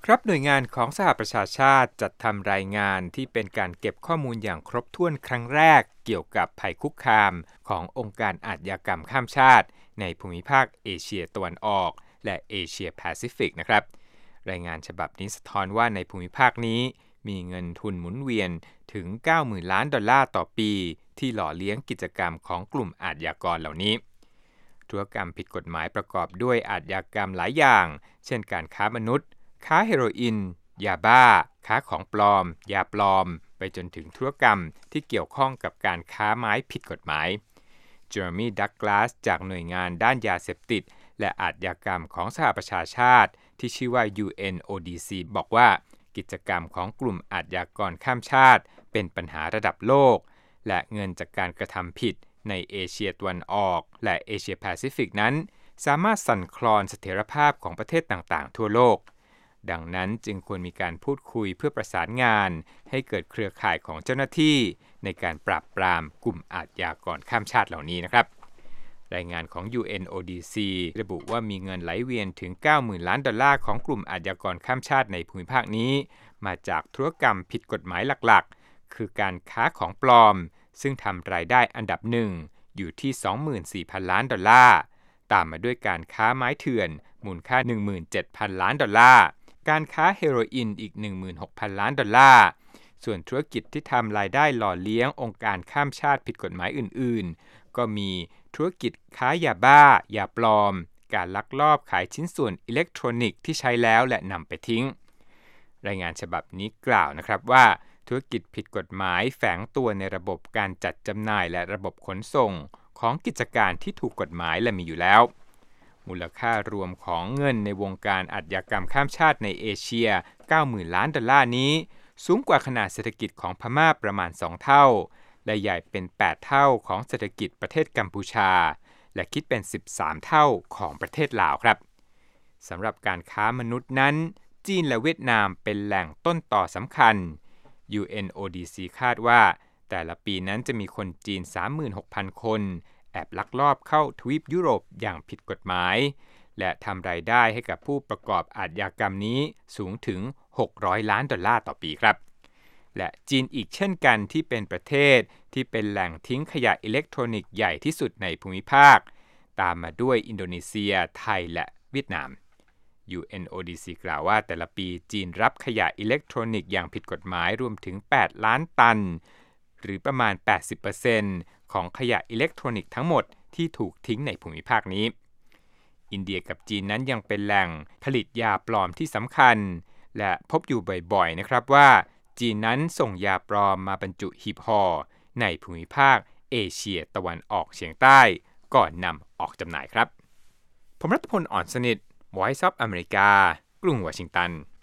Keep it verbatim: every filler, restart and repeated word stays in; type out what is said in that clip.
ครับหน่วยงานของสหประชาชาติจัดทำรายงานที่เป็นการเก็บข้อมูลอย่างครบถ้วนครั้งแรกเกี่ยวกับภัยคุกคามขององค์การอาชญากรรมข้ามชาติในภูมิภาคเอเชียตะวันออกและเอเชียแปซิฟิกนะครับรายงานฉบับนี้สะท้อนว่าในภูมิภาคนี้มีเงินทุนหมุนเวียนถึง เก้าหมื่น ล้านดอลลาร์ต่อปีที่หล่อเลี้ยงกิจกรรมของกลุ่มอาชญากรเหล่านี้ธุรกรรมผิดกฎหมายประกอบด้วยอาชญากรรมหลายอย่างเช่นการค้ามนุษย์ค้าเฮโรอีนยาบ้าค้าของปลอมยาปลอมไปจนถึงธุรกรรมที่เกี่ยวข้องกับการค้าไม้ผิดกฎหมายเจอร์มี่ดักลาสจากหน่วยงานด้านยาเสพติดและอาชญากรรมของสหประชาชาติที่ชื่อว่า ยู เอ็น โอ ดี ซี บอกว่ากิจกรรมของกลุ่มอาชญากรข้ามชาติเป็นปัญหาระดับโลกและเงินจากการกระทำผิดในเอเชียตะวันออกและเอเชียแปซิฟิกนั้นสามารถสั่นคลอนเสถียรภาพของประเทศต่างๆทั่วโลกดังนั้นจึงควรมีการพูดคุยเพื่อประสานงานให้เกิดเครือข่ายของเจ้าหน้าที่ในการปราบปรามกลุ่มอาชญากรข้ามชาติเหล่านี้นะครับรายงานของ ยู เอ็น โอ ดี ซี ระบุว่ามีเงินไหลเวียนถึง เก้าหมื่น ล้านดอลลาร์ของกลุ่มอาชญากรข้ามชาติในภูมิภาคนี้มาจากธุรกรรมผิดกฎหมายหลักๆคือการค้าของปลอมซึ่งทำรายได้อันดับหนึ่งอยู่ที่ สองหมื่นสี่พัน ล้านดอลลาร์ตามมาด้วยการค้าไม้เถื่อนมูลค่า หนึ่งหมื่นเจ็ดพัน ล้านดอลลาร์การค้าเฮโรอีนอีก หนึ่งหมื่นหกพัน ล้านดอลลาร์ส่วนธุรกิจที่ทำรายได้หล่อเลี้ยงองค์การข้ามชาติผิดกฎหมายอื่นๆก็มีธุรกิจค้ายาบ้ายาปลอมการลักลอบขายชิ้นส่วนอิเล็กทรอนิกส์ที่ใช้แล้วและนำไปทิ้งรายงานฉบับนี้กล่าวนะครับว่าธุรกิจผิดกฎหมายแฝงตัวในระบบการจัดจำหน่ายและระบบขนส่งของกิจการที่ถูกกฎหมายและมีอยู่แล้วมูลค่ารวมของเงินในวงการอาชญากรรมข้ามชาติในเอเชีย เก้าหมื่น ล้านดอลลาร์นี้สูงกว่าขนาดเศรษฐกิจของพม่าประมาณสองเท่าและใหญ่เป็นแปดเท่าของเศรษฐกิจประเทศกัมพูชาและคิดเป็นสิบสามเท่าของประเทศลาวครับสำหรับการค้ามนุษย์นั้นจีนและเวียดนามเป็นแหล่งต้นต่อสำคัญ ยู เอ็น โอ ดี ซี คาดว่าแต่ละปีนั้นจะมีคนจีน สามหมื่นหกพัน คนแอบลักลอบเข้าทวีปยุโรปอย่างผิดกฎหมายและทำรายได้ให้กับผู้ประกอบอาชญากรรมนี้สูงถึงหกร้อยล้านดอลลาร์ต่อปีครับและจีนอีกเช่นกันที่เป็นประเทศที่เป็นแหล่งทิ้งขยะอิเล็กทรอนิกส์ใหญ่ที่สุดในภูมิภาคตามมาด้วยอินโดนีเซียไทยและเวียดนาม ยู เอ็น โอ ดี ซี กล่าวว่าแต่ละปีจีนรับขยะอิเล็กทรอนิกส์อย่างผิดกฎหมายรวมถึงแปดล้านตันหรือประมาณ แปดสิบเปอร์เซ็นต์ ของขยะอิเล็กทรอนิกส์ทั้งหมดที่ถูกทิ้งในภูมิภาคนี้อินเดียกับจีนนั้นยังเป็นแหล่งผลิตยาปลอมที่สำคัญและพบอยู่บ่อยๆนะครับว่าจีนนั้นส่งยาปลอมมาบรรจุหีบห่อในภูมิภาคเอเชียตะวันออกเฉียงใต้ก่อนนำออกจำหน่ายครับผมรัตพล อ่อนสนิท Voice of America กรุงวอชิงตัน